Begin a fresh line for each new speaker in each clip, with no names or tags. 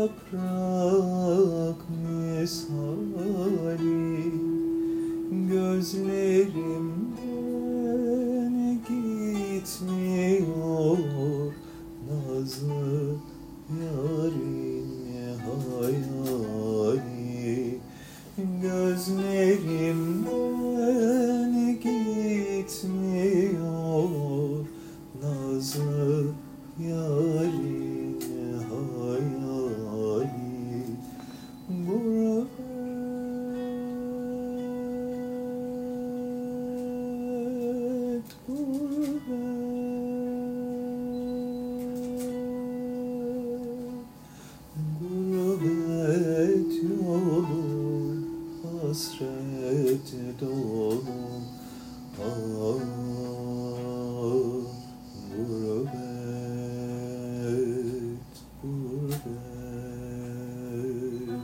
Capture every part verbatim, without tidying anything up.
yaprak misali gözlerimden gitmiyor nazlı yarim hayali gözlerimden gitmiyor nazlı yarim hayali gurbet gurbet gurbet yolu hasret dolu ah gurbet gurbet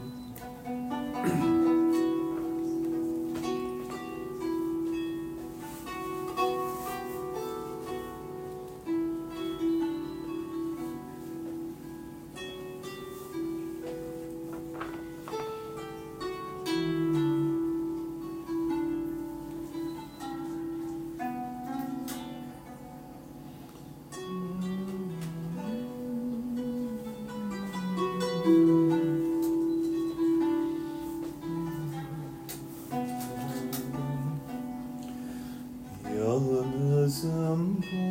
yalnızım bu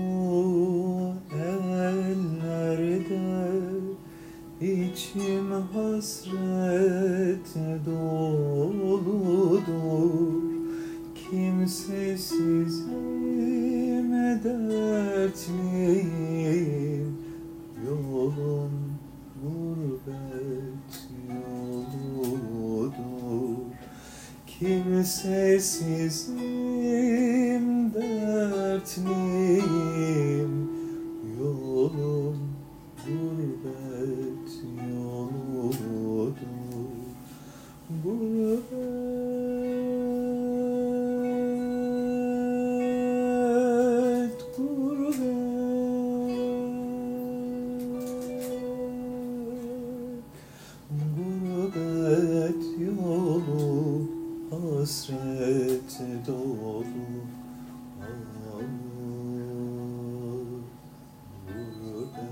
ellerde içim hasret doludur kimsesizim dertliyim yolum gurbet yoludur kimsesizim dertliyim yolum gurbet yoludur gurbet gurbet gurbet yolu hasret dolu ah, gurbet,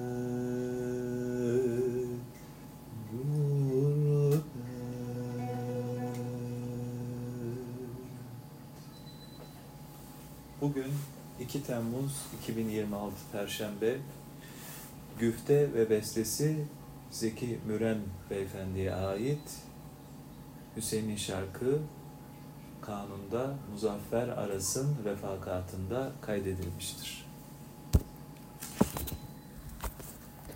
gurbet.
Bugün iki Temmuz iki bin yirmi altı Perşembe. Güfte ve bestesi Zeki Müren Beyefendi'ye ait. Hüseyin'in şarkı Kanun'da Muzaffer Aras'ın refakatında kaydedilmiştir.